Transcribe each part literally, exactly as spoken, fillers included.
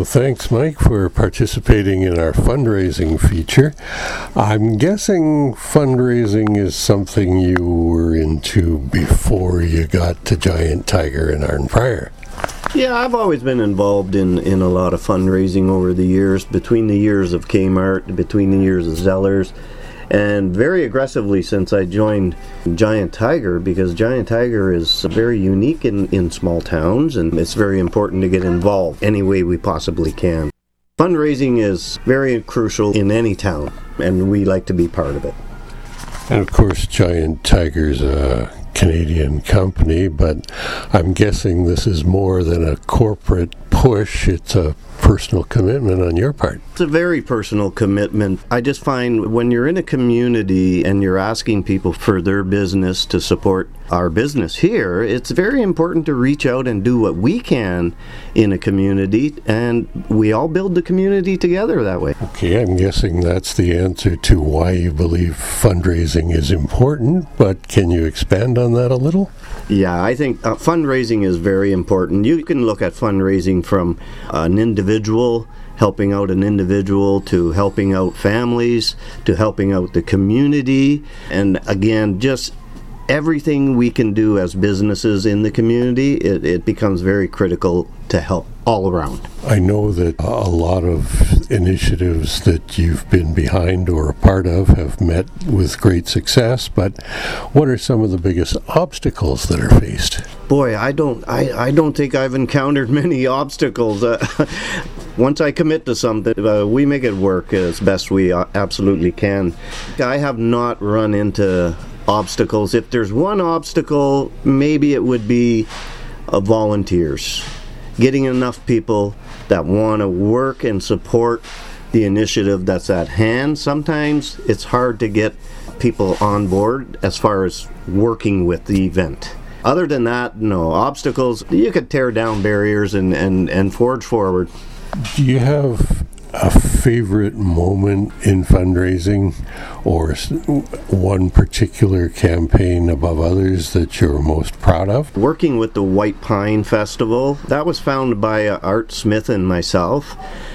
thanks, Mike, for participating in our fundraising feature. I'm guessing fundraising is something you were into before you got to Giant Tiger and Arden Prior. Yeah, I've always been involved in, in a lot of fundraising over the years, between the years of Kmart, between the years of Zellers, and very aggressively since I joined Giant Tiger, because Giant Tiger is very unique in, in small towns, and it's very important to get involved any way we possibly can. Fundraising is very crucial in any town, and we like to be part of it. And of course, Giant Tiger's a Canadian company, but I'm guessing this is more than a corporate push. It's a personal commitment on your part. It's a very personal commitment. I just find when you're in a community and you're asking people for their business to support our business here, it's very important to reach out and do what we can in a community, and we all build the community together that way. Okay, I'm guessing that's the answer to why you believe fundraising is important, but can you expand on that a little? Yeah, I think uh, fundraising is very important. You can look at fundraising from an individual, helping out an individual, to helping out families, to helping out the community, and again, just everything we can do as businesses in the community, it, it becomes very critical to help all around. I know that a lot of initiatives that you've been behind or a part of have met with great success, but what are some of the biggest obstacles that are faced? Boy, I don't I, I don't think I've encountered many obstacles. Uh, once I commit to something, uh, we make it work as best we absolutely can. I have not run into obstacles. If there's one obstacle, maybe it would be uh, volunteers. Getting enough people that want to work and support the initiative that's at hand. Sometimes it's hard to get people on board as far as working with the event. Other than that, no. Obstacles, you could tear down barriers and, and, and forge forward. Do you have a favorite moment in fundraising, or one particular campaign above others that you're most proud of? Working with the White Pine Festival, that was founded by uh, Art Smith and myself,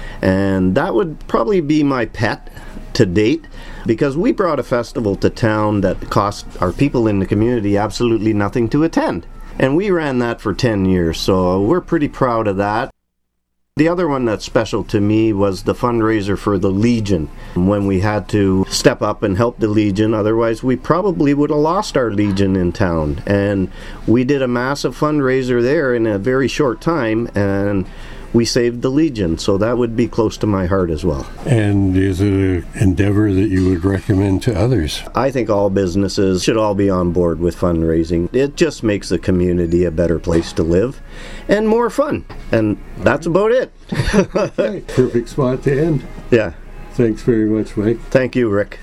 and that would probably be my pet to date, because we brought a festival to town that cost our people in the community absolutely nothing to attend, and we ran that for ten years, so we're pretty proud of that. The other one that's special to me was the fundraiser for the Legion, when we had to step up and help the Legion. Otherwise, we probably would have lost our Legion in town. And we did a massive fundraiser there in a very short time, and we saved the Legion. So that would be close to my heart as well. And is it an endeavor that you would recommend to others? I think all businesses should all be on board with fundraising. It just makes the community a better place to live and more fun. And that's about it. Okay. Perfect spot to end. Yeah. Thanks very much, Mike. Thank you, Rick.